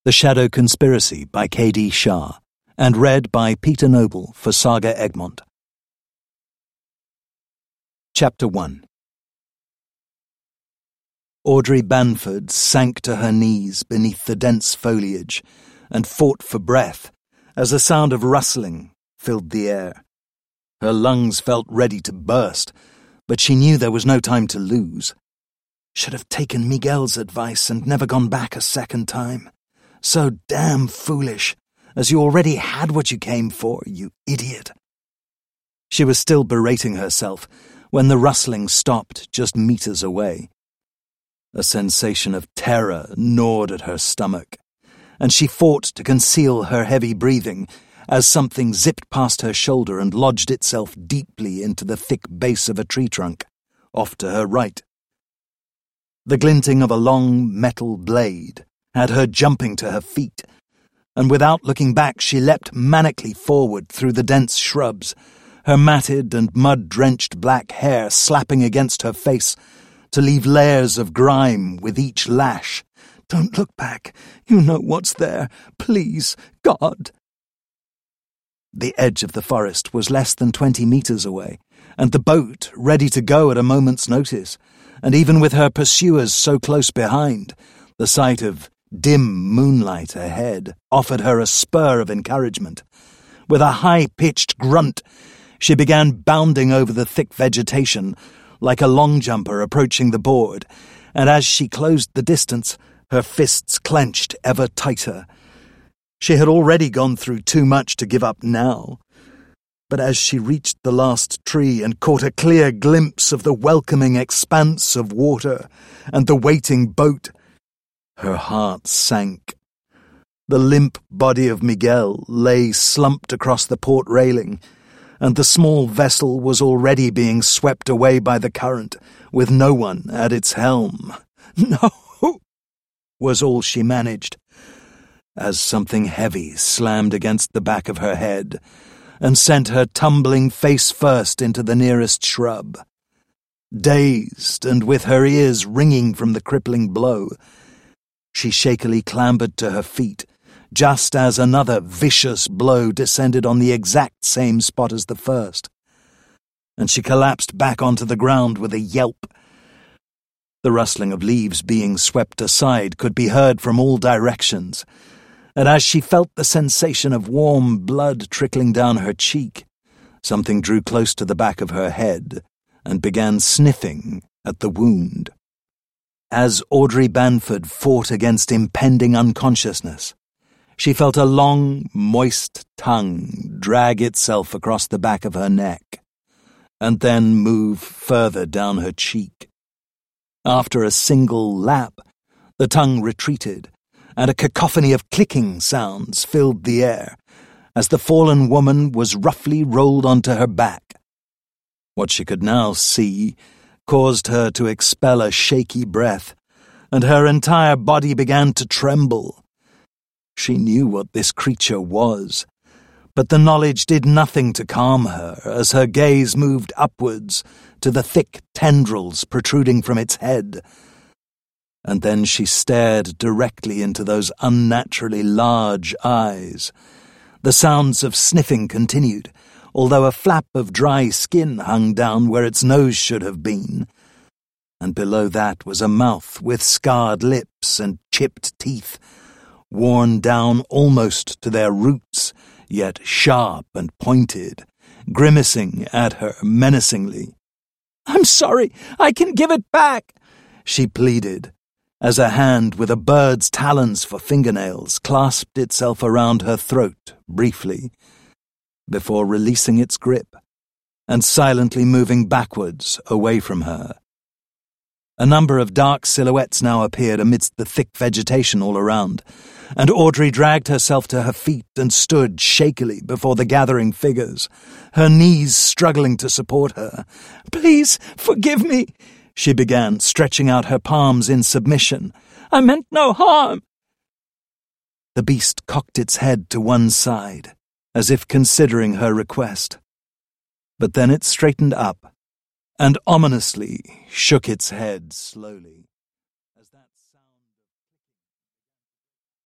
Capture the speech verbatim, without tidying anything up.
The Shadow Conspiracy by K D Shah, and read by Peter Noble for Saga Egmont. Chapter one. Audrey Banford sank to her knees beneath the dense foliage and fought for breath as a sound of rustling filled the air. Her lungs felt ready to burst, but she knew there was no time to lose. Should have taken Miguel's advice and never gone back a second time. So damn foolish, as you already had what you came for, you idiot. She was still berating herself when the rustling stopped just meters away. A sensation of terror gnawed at her stomach, and she fought to conceal her heavy breathing as something zipped past her shoulder and lodged itself deeply into the thick base of a tree trunk, off to her right. The glinting of a long metal blade had her jumping to her feet, and without looking back she leapt manically forward through the dense shrubs, her matted and mud-drenched black hair slapping against her face to leave layers of grime with each lash. "Don't look back. You know what's there. Please, God." The edge of the forest was less than twenty meters away, and the boat ready to go at a moment's notice, and even with her pursuers so close behind, the sight of dim moonlight ahead offered her a spur of encouragement. With a high-pitched grunt, she began bounding over the thick vegetation like a long jumper approaching the board, and as she closed the distance, her fists clenched ever tighter. She had already gone through too much to give up now. But as she reached the last tree and caught a clear glimpse of the welcoming expanse of water and the waiting boat, her heart sank. The limp body of Miguel lay slumped across the port railing, and the small vessel was already being swept away by the current, with no one at its helm. "No!" was all she managed, as something heavy slammed against the back of her head and sent her tumbling face first into the nearest shrub. Dazed and with her ears ringing from the crippling blow, she shakily clambered to her feet, just as another vicious blow descended on the exact same spot as the first, and she collapsed back onto the ground with a yelp. The rustling of leaves being swept aside could be heard from all directions, and as she felt the sensation of warm blood trickling down her cheek, something drew close to the back of her head and began sniffing at the wound. As Audrey Banford fought against impending unconsciousness, she felt a long, moist tongue drag itself across the back of her neck, and then move further down her cheek. After a single lap, the tongue retreated, and a cacophony of clicking sounds filled the air, as the fallen woman was roughly rolled onto her back. What she could now see caused her to expel a shaky breath, and her entire body began to tremble. She knew what this creature was, but the knowledge did nothing to calm her as her gaze moved upwards to the thick tendrils protruding from its head. And then she stared directly into those unnaturally large eyes. The sounds of sniffing continued, although a flap of dry skin hung down where its nose should have been, and below that was a mouth with scarred lips and chipped teeth, worn down almost to their roots, yet sharp and pointed, grimacing at her menacingly. "I'm sorry, I can give it back," she pleaded, as a hand with a bird's talons for fingernails clasped itself around her throat briefly, before releasing its grip and silently moving backwards away from her. A number of dark silhouettes now appeared amidst the thick vegetation all around, and Audrey dragged herself to her feet and stood shakily before the gathering figures, her knees struggling to support her. "Please, forgive me," she began, stretching out her palms in submission. "I meant no harm." The beast cocked its head to one side, as if considering her request. But then it straightened up, and ominously shook its head slowly.